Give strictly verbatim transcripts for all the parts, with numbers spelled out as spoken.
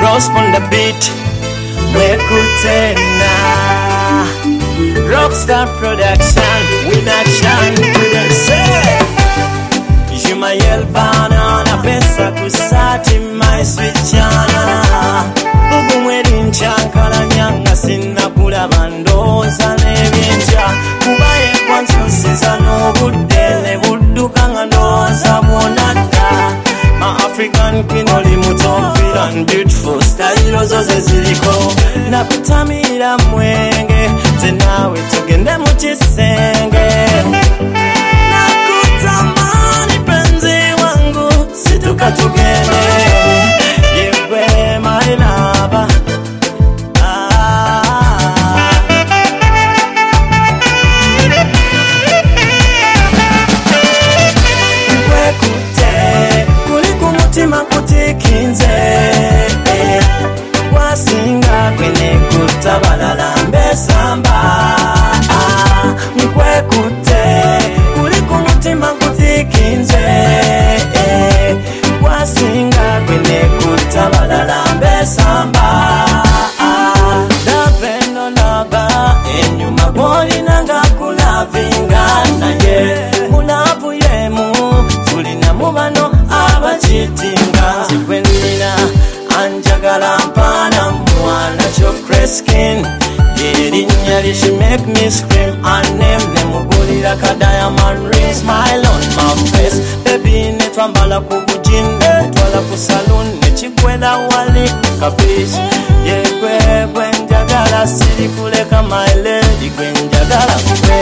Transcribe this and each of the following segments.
Ross on the beat, Mwekutena. Rockstar production, with action to the say. Jumayel banana, pesa kusati, my sweet chana. Bugu mwedi nchankala nyanga, sina kula bandoza nebinja. Kubaye kwanzo siza no budele, budu kanga noza monata. My African queen oli mutomvira and beautiful style zoze ziliko. Nakutamira mwenge, tenawe tugende muchisenge. Nakutamani penzi wangu, situka tugende. Yewe my lover. Kutikinze wasinga kwene kutabalala mbesamba mkwe kute kuli kumutima kutikinze wasinga kwene kutabalala mbesamba dapendo laba enyuma goli nanga kulavinga naye mulavu yemu tulina mubano abachitinga Sikwendina anjagala mpana mwana chokre skin Yerinya she make me scream and name nemugulira ka diamond ring smile on my face Baby netwambala kubujinde mutwala ku saloon nechikwela wali kapish Yekwe kwenjagala siri kuleka my lady kwenjagala kwe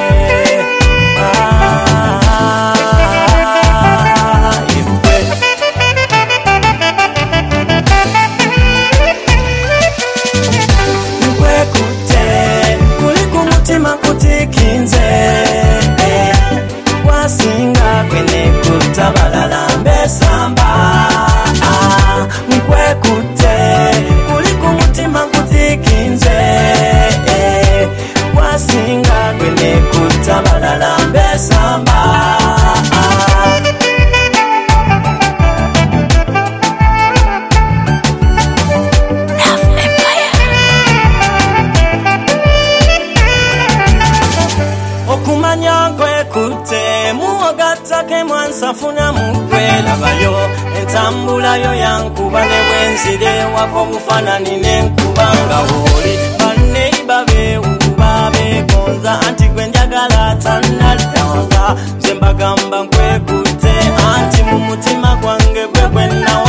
wasinga kwene kutabalala mbesamba mkwe kute kuli kumutima kutikinze wasinga kwene kutabalala mbesamba okumanya kwe kute muogatake mwansafuna mukwela bayo entambula yo yankuba ne bwenzire wako bufanani nenkubanga woli baneiba bewuba begonza anti gwenjagala tanadanga nze mbagamba nkwe kute anti mu mutima gwange gwe gwenna